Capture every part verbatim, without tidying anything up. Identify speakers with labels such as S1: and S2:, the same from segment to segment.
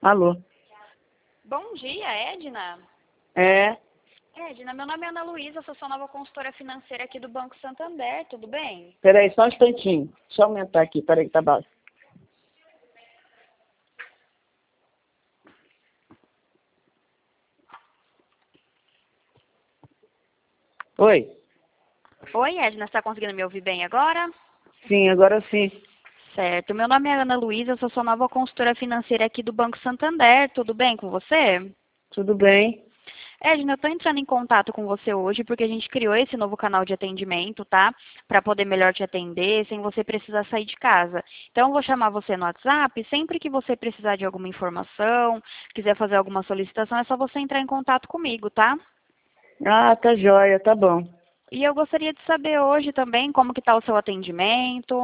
S1: Alô?
S2: Bom dia, Edna.
S1: É?
S2: Edna, meu nome é Ana Luísa, sou sua nova consultora financeira aqui do Banco Santander, tudo bem?
S1: Peraí, só um instantinho. Deixa eu aumentar aqui, peraí que tá baixo. Oi?
S2: Oi, Edna, você está conseguindo me ouvir bem agora?
S1: Sim, agora sim.
S2: Certo, meu nome é Ana Luísa, sou sua nova consultora financeira aqui do Banco Santander, tudo bem com você?
S1: Tudo bem?
S2: Edna, eu estou entrando em contato com você hoje porque a gente criou esse novo canal de atendimento, tá? Para poder melhor te atender sem você precisar sair de casa. Então, eu vou chamar você no WhatsApp. Sempre que você precisar de alguma informação, quiser fazer alguma solicitação, é só você entrar em contato comigo, tá?
S1: Ah, tá joia, tá bom.
S2: E eu gostaria de saber hoje também como que está o seu atendimento.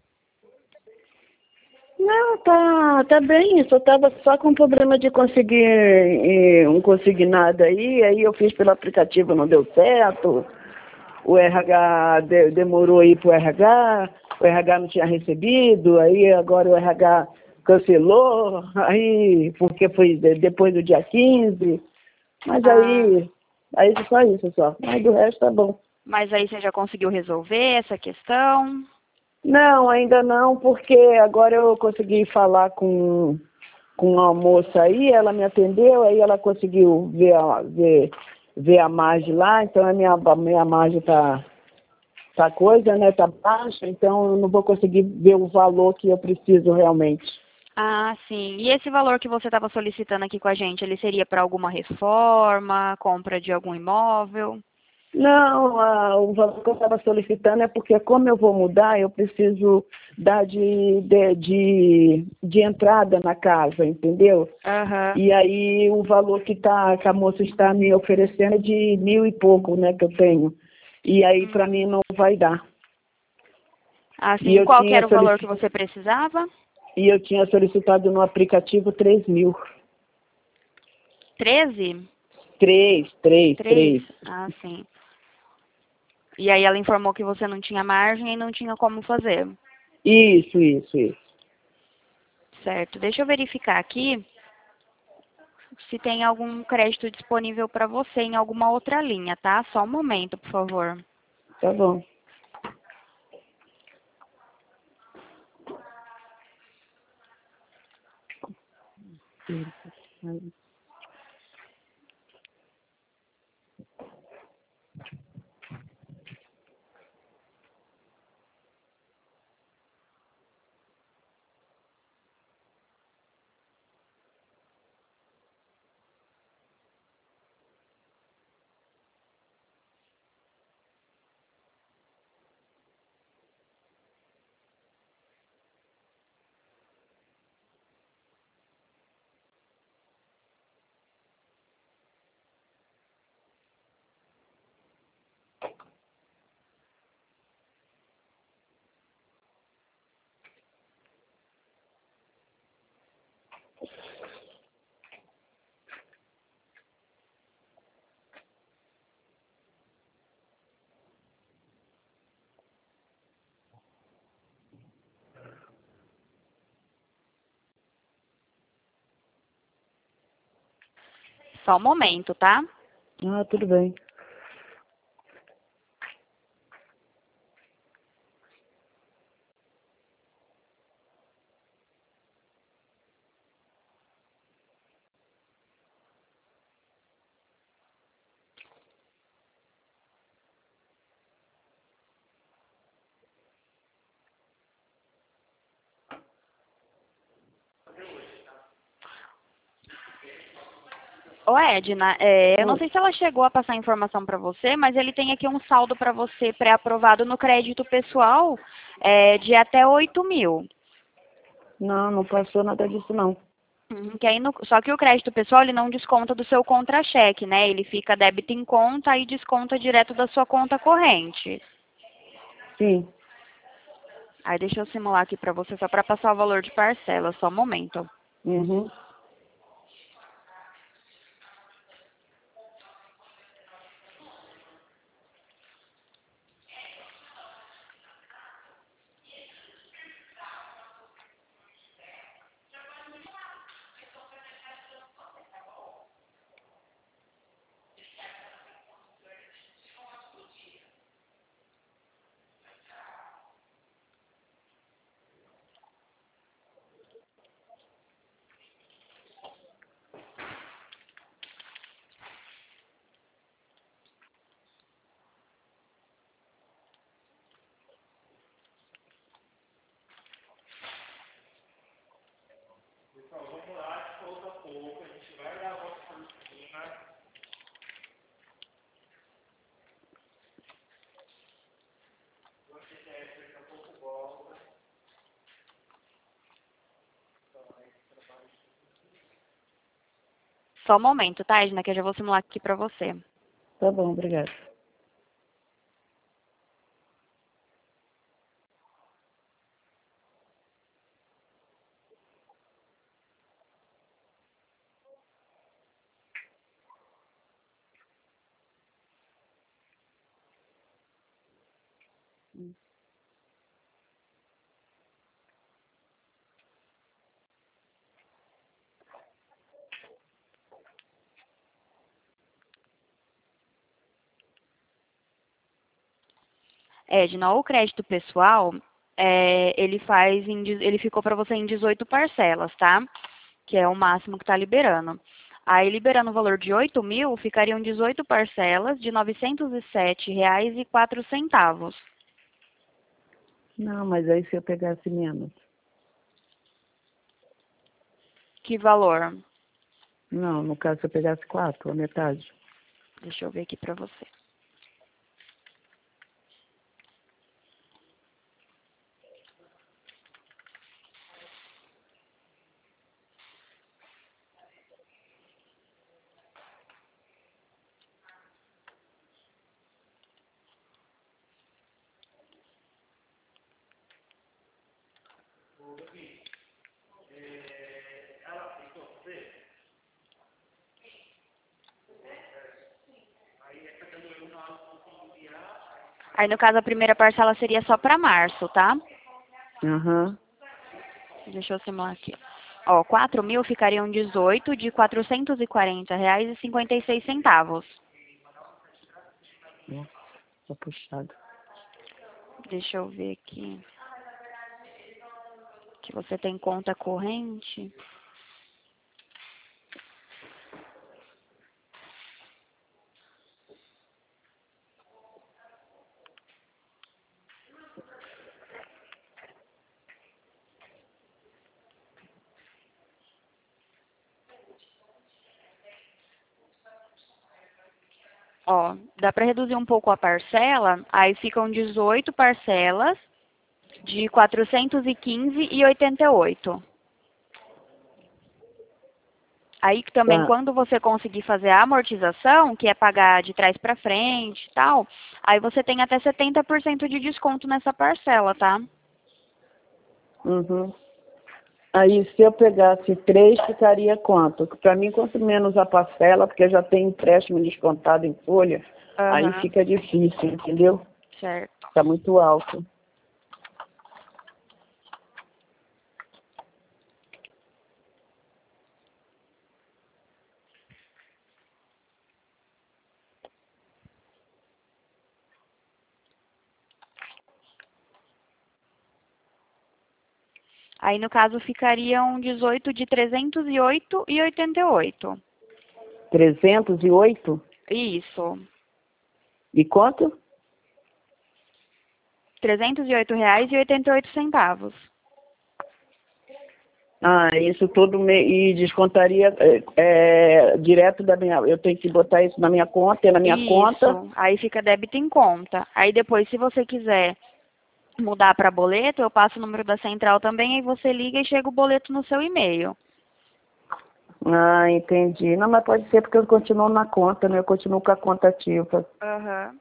S1: Não, tá, tá bem. Eu só tava só com problema de conseguir eh, um consignado aí. Aí eu fiz pelo aplicativo, não deu certo. O R H de- demorou aí pro R H. O R H não tinha recebido. Aí agora o R H cancelou. Aí, porque foi de- depois do dia quinze. Mas
S2: Ah,
S1: aí, aí só isso só. Mas do resto tá bom.
S2: mas aí você já conseguiu resolver essa questão?
S1: Não, ainda não, porque agora eu consegui falar com, com uma moça aí, ela me atendeu, aí ela conseguiu ver a, ver, ver a margem lá, então a minha, a minha margem tá, tá coisa, né, tá baixa, então eu não vou conseguir ver o valor que eu preciso realmente.
S2: Ah, sim. E esse valor que você estava solicitando aqui com a gente, ele seria para alguma reforma, compra de algum imóvel?
S1: Não, a- o valor que eu estava solicitando é porque como eu vou mudar, eu preciso dar de, de, de, de entrada na casa, entendeu?
S2: Aham.
S1: E aí o valor que, tá, que a moça está me oferecendo é de mil e pouco, né, que eu tenho. E aí para mim não vai dar.
S2: Ah,
S1: E
S2: sim.
S1: eu
S2: Qual que
S1: tinha,
S2: era o valor que
S1: solici-
S2: você precisava?
S1: e eu tinha solicitado no aplicativo três mil.
S2: Treze?
S1: Três, três,
S2: Três?
S1: três.
S2: Ah, sim. E aí ela informou que você não tinha margem e não tinha como fazer.
S1: Isso, isso, isso.
S2: Certo. Deixa eu verificar aqui se tem algum crédito disponível para você em alguma outra linha, tá? Só um momento, por favor.
S1: Tá bom.
S2: Só um momento, tá?
S1: Ah, tudo bem.
S2: Ô, Edna, é, eu não
S1: Oi.
S2: sei se ela chegou a passar informação para você, mas ele tem aqui um saldo para você pré-aprovado no crédito pessoal é, de até oito mil.
S1: Não, não passou nada disso não.
S2: Uhum, que aí no- só que o crédito pessoal ele não desconta do seu contra-cheque, né? Ele fica débito em conta e desconta direto da sua conta corrente.
S1: Sim.
S2: Aí deixa eu simular aqui para você só para passar o valor de parcela, só um momento.
S1: Uhum.
S2: Só um momento, tá, Edna, que eu já vou simular aqui pra você.
S1: Tá bom, obrigada.
S2: Edna, o crédito pessoal, é, ele faz em, de- ele ficou para você em dezoito parcelas, tá? Que é o máximo que está liberando. Aí, liberando o valor de oito mil, ficariam dezoito parcelas de novecentos e sete reais e quatro centavos.
S1: Não, mas aí se eu pegasse menos.
S2: Que valor?
S1: Não, no caso se eu pegasse quatro, a metade.
S2: Deixa eu ver aqui para você. Aí, no caso, a primeira parcela seria só para março, tá?
S1: Aham.
S2: Deixa eu simular aqui. Ó, quatro mil ficariam dezoito de quatrocentos e quarenta reais e cinquenta e seis centavos.
S1: Nossa, tá puxado.
S2: Deixa eu ver aqui. Que você tem conta corrente. Ó, dá para reduzir um pouco a parcela, aí ficam dezoito parcelas de quatrocentos e quinze reais e oitenta e oito centavos. Aí que também
S1: Tá.
S2: quando você conseguir fazer a amortização, que é pagar de trás para frente e tal, aí você tem até setenta por cento de desconto nessa parcela, tá?
S1: Uhum. Aí, se eu pegasse três, ficaria quanto? Para mim, quanto menos a parcela, porque eu já tenho empréstimo descontado em folha, aí
S2: Aham,
S1: fica difícil, entendeu?
S2: certo.
S1: Está muito alto.
S2: Aí no caso ficariam dezoito de trezentos e oito reais e oitenta e oito centavos.
S1: trezentos e oito?
S2: Isso.
S1: E quanto?
S2: trezentos e oito reais e oitenta e oito centavos.
S1: Ah, isso tudo me, e descontaria é, é, direto da minha. Eu tenho que botar isso na minha conta, é na minha conta.
S2: Isso. Aí fica débito em conta. Aí depois, se você quiser mudar para boleto, eu passo o número da central também, aí você liga e chega o boleto no seu e-mail.
S1: Ah, entendi. Não, mas pode ser porque eu continuo na conta, né? Eu continuo com a conta ativa.
S2: Aham.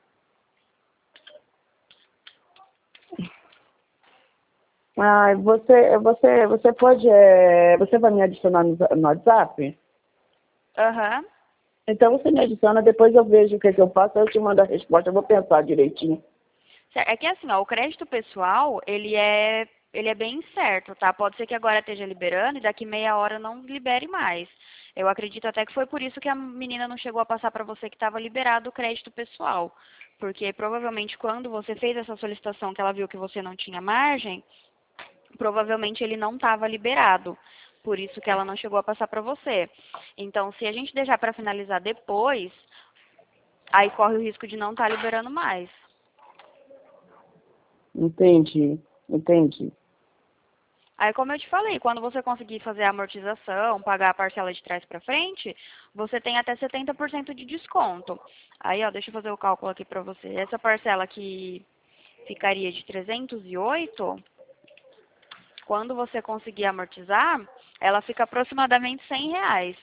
S1: Ah, você, você, você pode, é, você vai me adicionar no, no WhatsApp?
S2: Aham.
S1: Então você me adiciona, depois eu vejo o que, que eu faço, aí eu te mando a resposta, eu vou pensar direitinho.
S2: Cer- É que assim, ó, o crédito pessoal, ele é, ele é bem certo, tá? Pode ser que agora esteja liberando e daqui meia hora não libere mais. Eu acredito até que foi por isso que a menina não chegou a passar para você que estava liberado o crédito pessoal. Porque provavelmente quando você fez essa solicitação que ela viu que você não tinha margem, provavelmente ele não estava liberado. Por isso que ela não chegou a passar para você. Então, se a gente deixar para finalizar depois, aí corre o risco de não estar liberando mais.
S1: Entendi, entendi.
S2: Aí, como eu te falei, quando você conseguir fazer a amortização, pagar a parcela de trás para frente, você tem até setenta por cento de desconto. Aí, ó, deixa eu fazer o cálculo aqui para você. Essa parcela que ficaria de trezentos e oito, quando você conseguir amortizar, ela fica aproximadamente cem reais.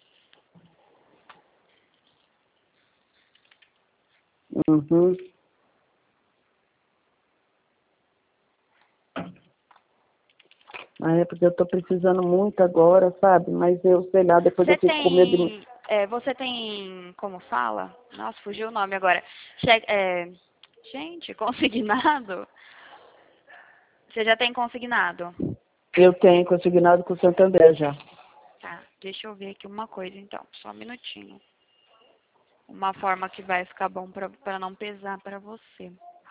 S1: Uhum. Ah, é porque eu tô precisando muito agora, sabe? Mas eu, sei lá, depois
S2: Você
S1: eu fico com medo de...
S2: tem, é, você tem, como fala? Nossa, fugiu o nome agora. Che é, gente, consignado? Você já tem consignado?
S1: Eu tenho consignado com o Santander já.
S2: Tá, deixa eu ver aqui uma coisa então, só um minutinho. Uma forma que vai ficar bom pra, pra não pesar pra você.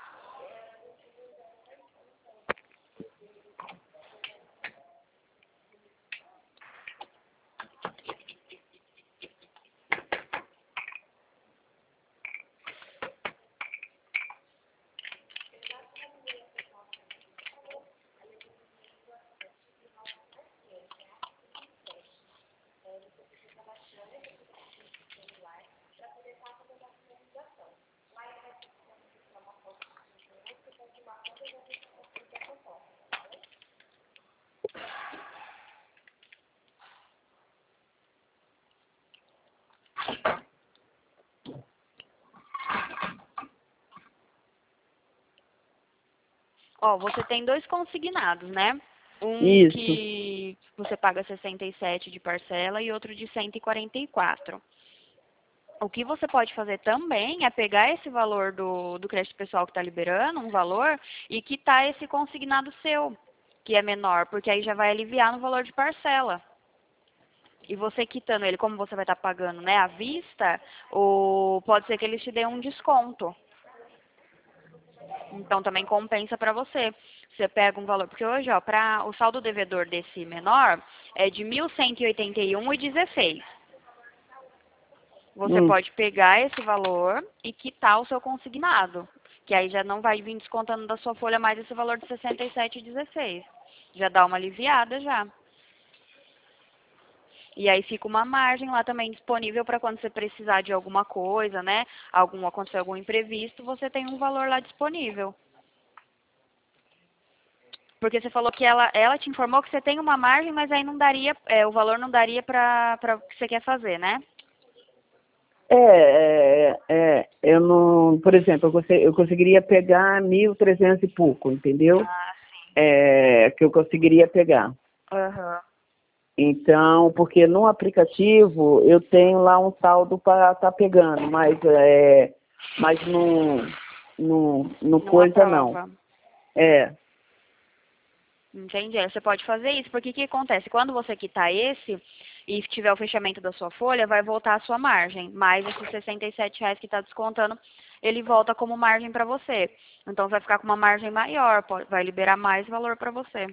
S2: Ó, você tem dois consignados, né? Um
S1: Isso.
S2: que você paga sessenta e sete de parcela e outro de cento e quarenta e quatro. O que você pode fazer também é pegar esse valor do, do crédito pessoal que está liberando, um valor, e quitar esse consignado seu, que é menor, porque aí já vai aliviar no valor de parcela. E você quitando ele, como você vai estar pagando, né, à vista, ou pode ser que eles te dêem um desconto. Então também compensa para você. Você pega um valor, porque hoje, ó, para o saldo devedor desse menor é de mil cento e oitenta e um reais e dezesseis centavos. Você
S1: Hum.
S2: pode pegar esse valor e quitar o seu consignado, que aí já não vai vir descontando da sua folha mais esse valor de sessenta e sete reais e dezesseis centavos. Já dá uma aliviada já. E aí fica uma margem lá também disponível para quando você precisar de alguma coisa, né? Algum, acontecer algum imprevisto, você tem um valor lá disponível. Porque você falou que ela, ela te informou que você tem uma margem, mas aí não daria, é, o valor não daria para o que você quer fazer, né?
S1: É, é, é, eu não, por exemplo, eu, conse- eu conseguiria pegar mil e trezentos e pouco, entendeu?
S2: Ah, sim.
S1: É, que eu conseguiria pegar.
S2: Aham.
S1: Então, porque no aplicativo eu tenho lá um saldo para estar pegando, mas, é, mas no, no, no
S2: Não
S1: coisa não.
S2: aprova.
S1: É.
S2: Entendi. Aí você pode fazer isso, porque o que acontece? Quando você quitar esse e tiver o fechamento da sua folha, vai voltar a sua margem. Mais esses sessenta e sete reais que está descontando, ele volta como margem para você. Então, você vai ficar com uma margem maior, pode- vai liberar mais valor para você.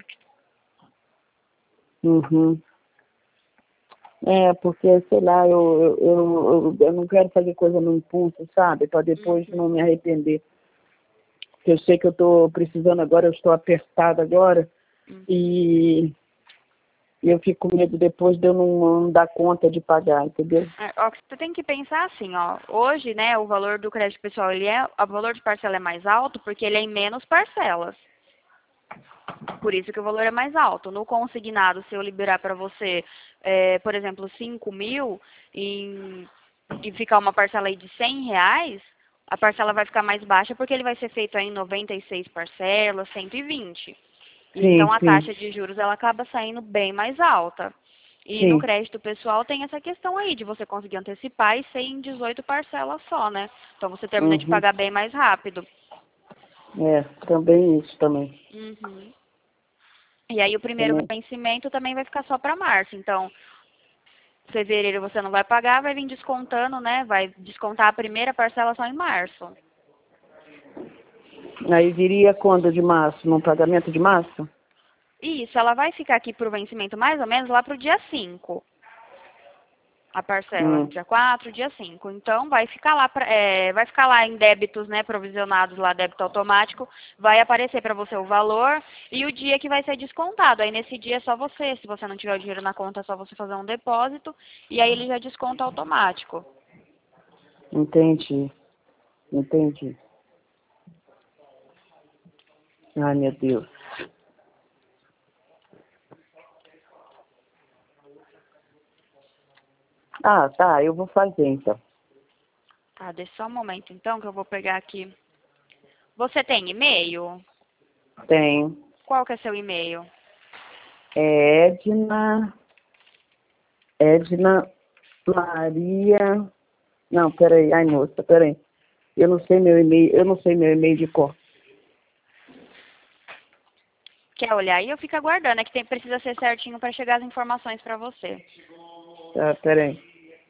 S1: Uhum. É, porque, sei lá, eu, eu, eu, eu não quero fazer coisa no impulso, sabe? Para depois
S2: Uhum.
S1: não me arrepender. Porque eu sei que eu estou precisando agora, eu estou apertada agora,
S2: Uhum.
S1: e e eu fico com medo depois de eu não, não dar conta de pagar, entendeu?
S2: É, ó, você tem que pensar assim, ó. Hoje, né, o valor do crédito pessoal, ele é, o valor de parcela é mais alto porque ele é em menos parcelas. Por isso que o valor é mais alto. No consignado, se eu liberar para você, é, por exemplo, cinco mil em, e ficar uma parcela aí de cem reais, a parcela vai ficar mais baixa porque ele vai ser feito aí em noventa e seis parcelas, cento e vinte. E então
S1: Sim,
S2: a
S1: sim,
S2: taxa de juros ela acaba saindo bem mais alta. E no
S1: sim.
S2: crédito pessoal tem essa questão aí de você conseguir antecipar e ser em dezoito parcelas só, né? Então você termina de
S1: Uhum.
S2: pagar bem mais rápido.
S1: É, também isso também.
S2: Uhum. E aí o primeiro
S1: Também.
S2: vencimento também vai ficar só para março. Então, fevereiro você não vai pagar, vai vir descontando, né? Vai descontar a primeira parcela só em março.
S1: Aí viria quando de março? No pagamento de março?
S2: Isso, ela vai ficar aqui para o vencimento mais ou menos lá para o dia cinco. A parcela,
S1: Hum.
S2: dia quatro, dia cinco. Então, vai ficar lá, pra- é, vai ficar lá em débitos, né, provisionados lá, débito automático, vai aparecer para você o valor e o dia que vai ser descontado. Aí, nesse dia, é só você, se você não tiver o dinheiro na conta, é só você fazer um depósito e aí ele já desconta automático.
S1: Entendi. Entendi. Ai, meu Deus. Ah, tá, eu vou fazer então.
S2: Tá, deixa só um momento, então, que eu vou pegar aqui. Você tem e-mail?
S1: Tenho.
S2: Qual que é seu e-mail?
S1: É Edna. Edna Maria. Não, peraí. Ai, moça, peraí. Eu não sei meu e-mail, eu não sei meu e-mail de cor.
S2: Quer olhar aí ou fica aguardando? É que tem, precisa ser certinho para chegar as informações para você.
S1: Tá, peraí.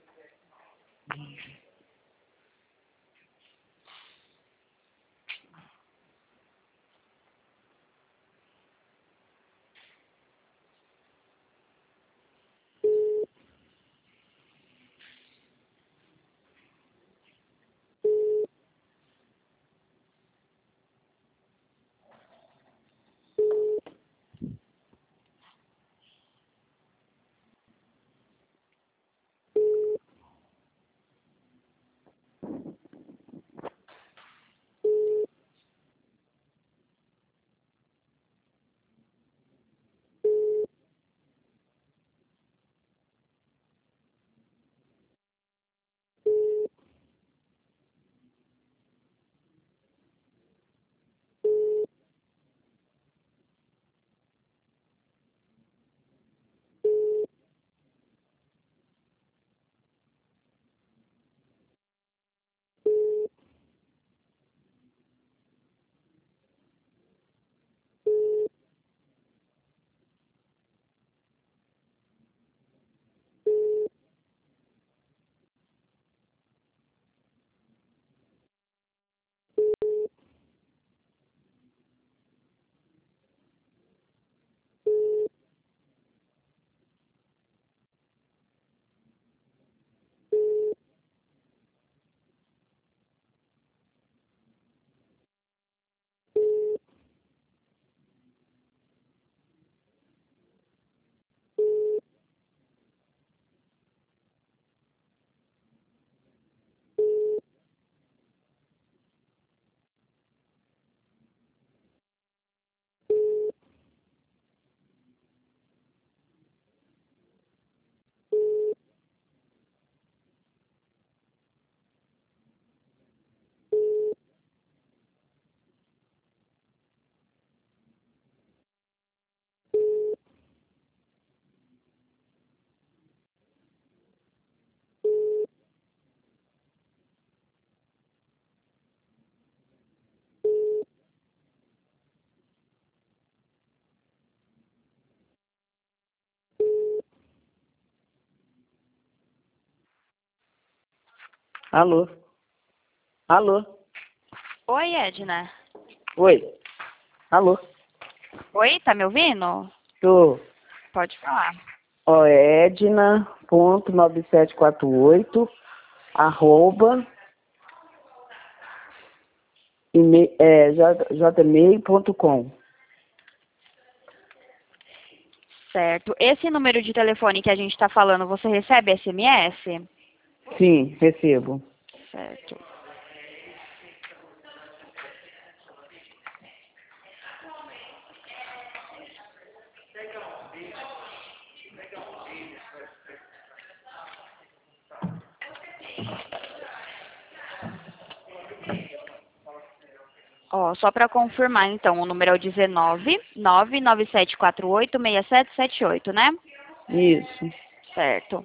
S1: Alô? Alô?
S2: Oi, Edna.
S1: Oi? Alô?
S2: Oi, tá me ouvindo?
S1: Tô.
S2: Pode falar.
S1: Ó, é Edna ponto nove sete quatro oito arroba email, é, jmail ponto com.
S2: Certo. Esse número de telefone que a gente está falando, você recebe S M S?
S1: Sim, recebo.
S2: Certo. Ó, só para confirmar, então, o número é o dezenove, nove nove sete quatro oito, seis sete sete oito, né?
S1: Isso.
S2: Certo.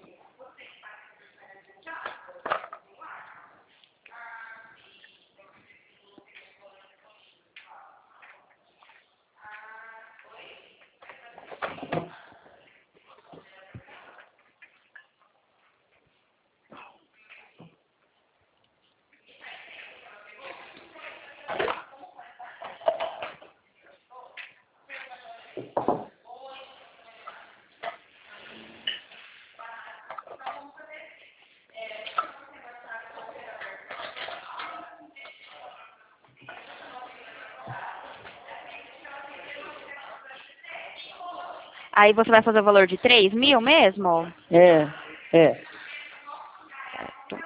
S2: Aí você vai fazer o valor de três mil mesmo?
S1: É, é.
S2: Certo.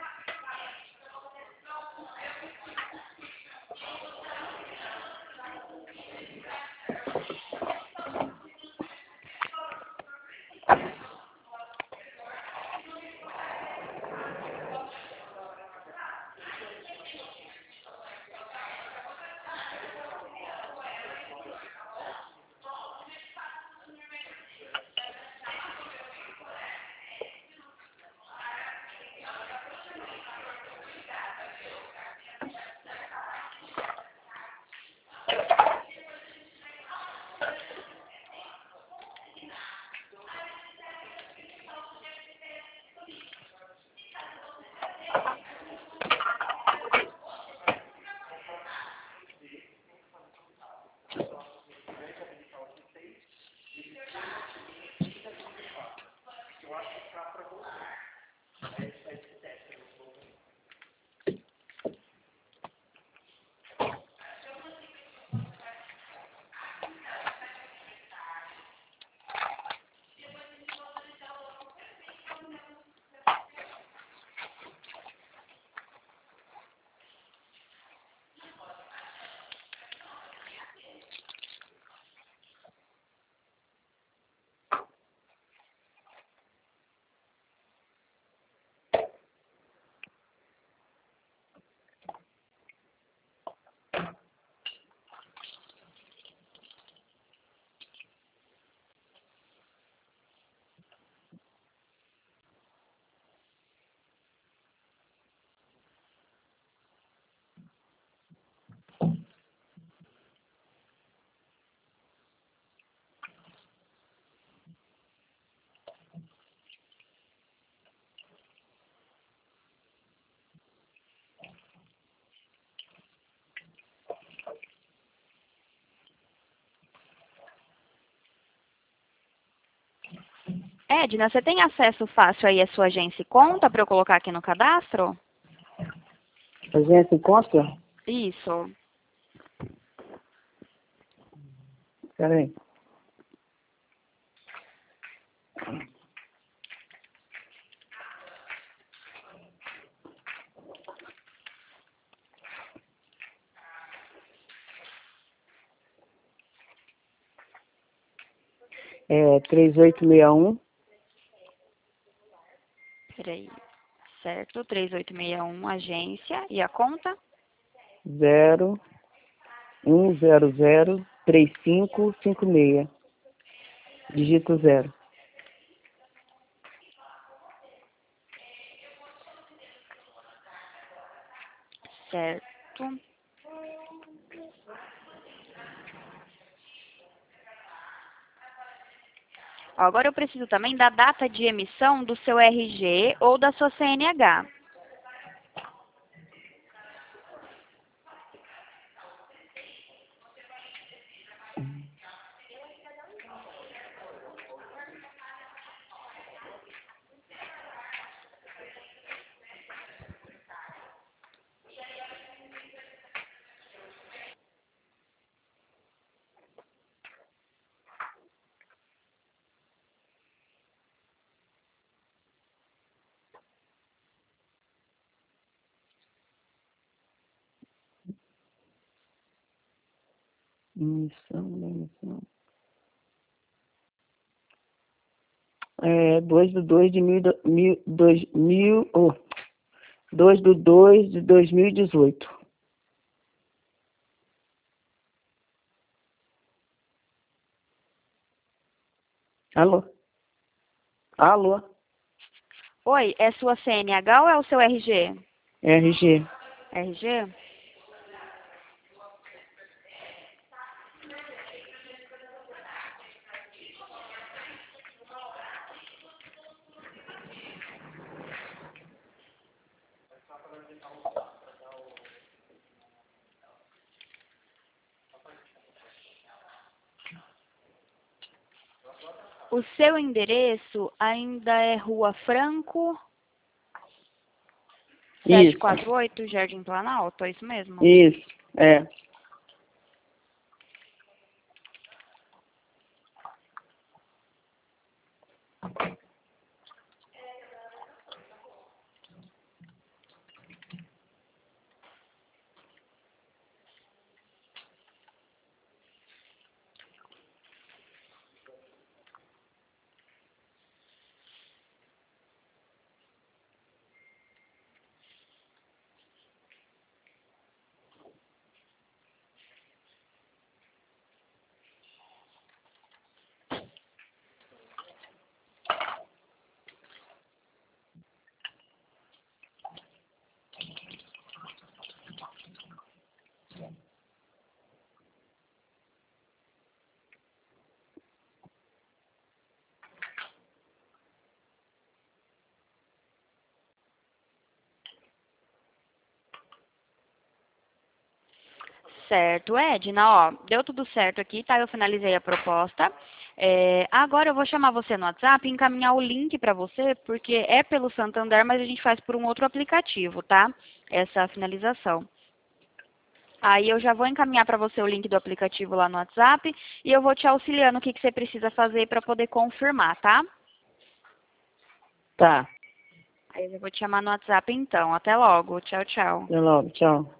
S2: Edna, você tem acesso fácil aí à sua agência e conta para eu colocar aqui no cadastro?
S1: Agência consta?
S2: Isso.
S1: Espera aí. É três oito seis um.
S2: Peraí. Certo, três oito seis um, agência. E a conta?
S1: zero um zero zero três cinco cinco seis. Digito zero.
S2: Certo. Ó, agora eu preciso também da data de emissão do seu R G ou da sua C N H.
S1: Emissão, emissão. É dois do dois de mil, mil, dois mil, oh, dois do dois de dois mil e dezoito. Alô? Alô?
S2: Oi, é sua C N H ou é o seu R G?
S1: R G.
S2: R G? O seu endereço ainda é Rua Franco, setecentos e quarenta e oito, Jardim Planalto, é isso mesmo?
S1: Isso, é.
S2: Certo, Edna, ó, deu tudo certo aqui, tá? Eu finalizei a proposta. É, agora eu vou chamar você no WhatsApp e encaminhar o link para você, porque é pelo Santander, mas a gente faz por um outro aplicativo, tá? Essa finalização. Aí eu já vou encaminhar para você o link do aplicativo lá no WhatsApp e eu vou te auxiliar no que, que você precisa fazer para poder confirmar, tá?
S1: Tá.
S2: Aí eu vou te chamar no WhatsApp então. Até logo. Tchau, tchau.
S1: Até logo. Tchau.